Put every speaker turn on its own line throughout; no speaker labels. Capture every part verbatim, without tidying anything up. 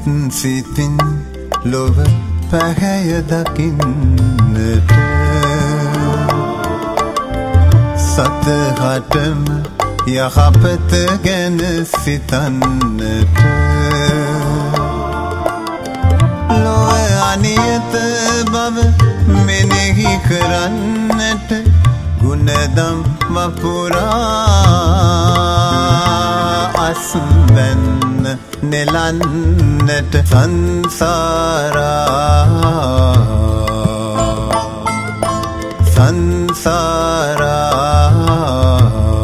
සිතින් ලොව පැහැය දකින්නට සතහටම යහපත ගැන සිතන්නට ලොව අනියත බව මෙනෙහි කරන්නට ගුණදම් වපුරා අස්වැන්න නෙලන්නට සංසාරා සංසාරා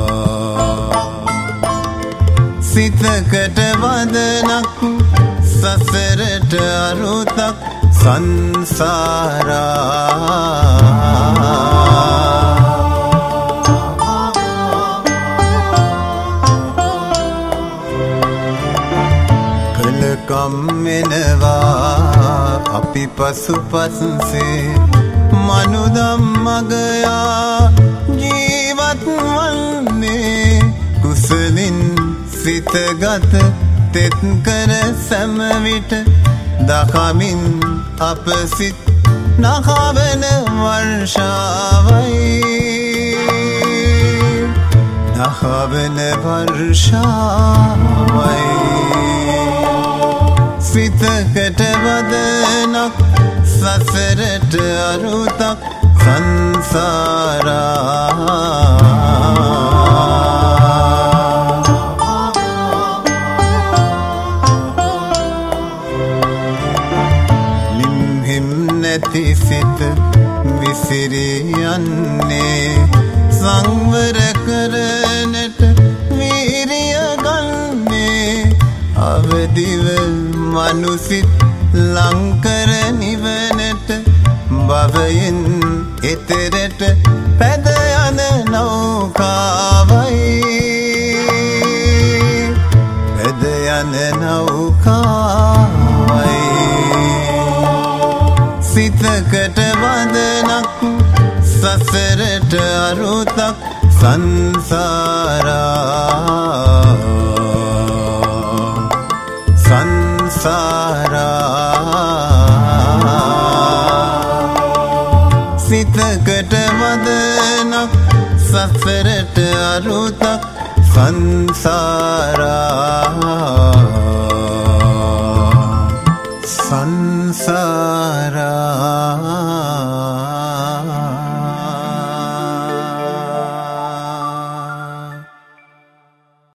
සිතකට වදනක් සසරට අරුතක් සංසාරා කම්මෙනවා අපි පසු පස්සේ මනුදම් මගයා ජීවත් වන්නේ කුසලින් සිතගත තෙත් කර සැමවිට දකමින් අප සිත් නහවන වර්ෂාවයි නහවන වර්ෂාවයි සිතකට වදනක් සසරට අරුතක් සංසාරා ලිම්හිම් නැති සිත විසිරී යන්නේ සංවර කරනට වීරිය ගන්නේ අවදිව මනුසිත් ලංකර නිවනට භවයෙන් එතරට පැද යන නෞකාවයි පැද යන නෞකාවයි සිතකට වදනක් සසරට අරුතක් සංසාරා සංසාරා සිතකට වදනක් සසරට අරුතක් සංසාරා සංසාරා